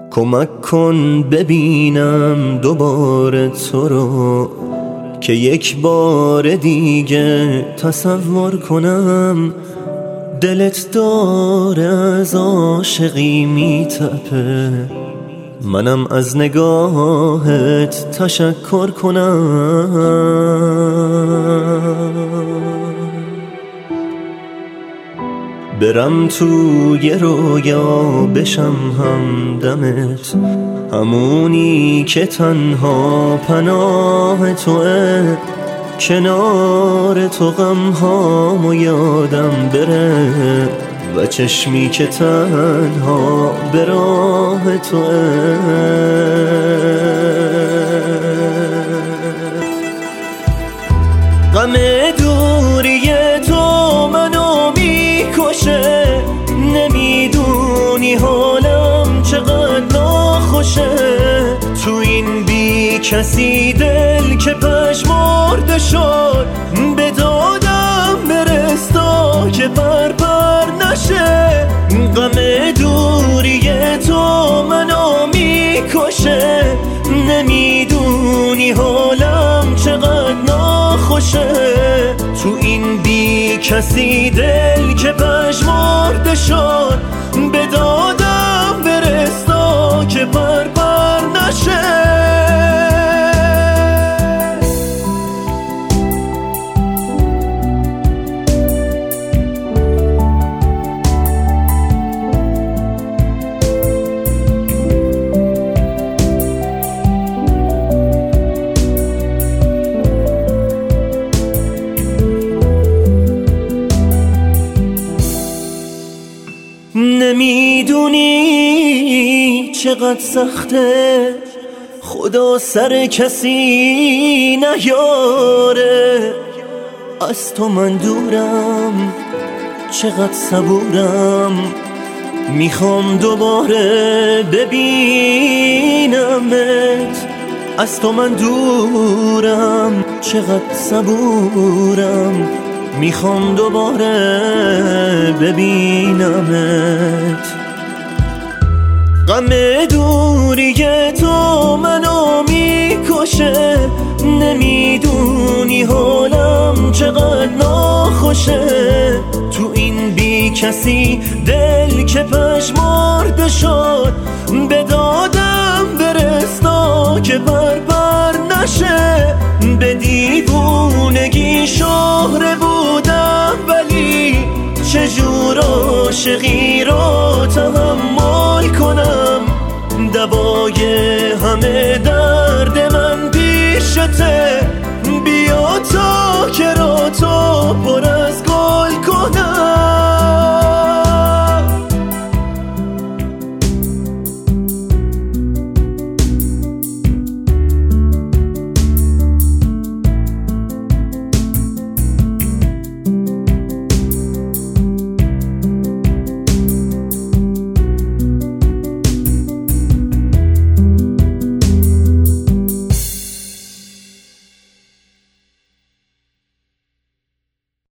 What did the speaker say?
کمک کن ببینم دوباره تو رو، که یک بار دیگه تصور کنم. دلت داره از عاشقی میتپه، منم از نگاهت تشکر کنم. برم توی رویا بشم همدمت، همونی که تنها پناه توه. کنار تو غمهامو یادم بره و چشمی که تنها به راه توه. غم دوری تو منو میکشه، نمیدونی حالم چقدر ناخوشه. تو این بی کسی دل که پژمرده شد، به دادم برستا که پر نشه. غم دوری تو منو میکشه، نمیدونی حالم چقدر ناخوشه. تو این بی کسی دل که پژمرده شد، به دادم برستا که پر نشه. نمیدونی چقدر سخته، خدا سر کسی نیاره. از تو من دورم، چقدر صبورم، میخوام دوباره ببینمت. از تو من دورم، چقدر صبورم، میخوام دوباره ببینمت. غم دوری تو منو میکشه، نمیدونی حالم چقدر ناخوشه. تو این بی کسی دل که پژمرده شد، به دادم برستا که پر نشه. به دیوونگی شهره بودم، ولی چجور عاشقی رو تحمل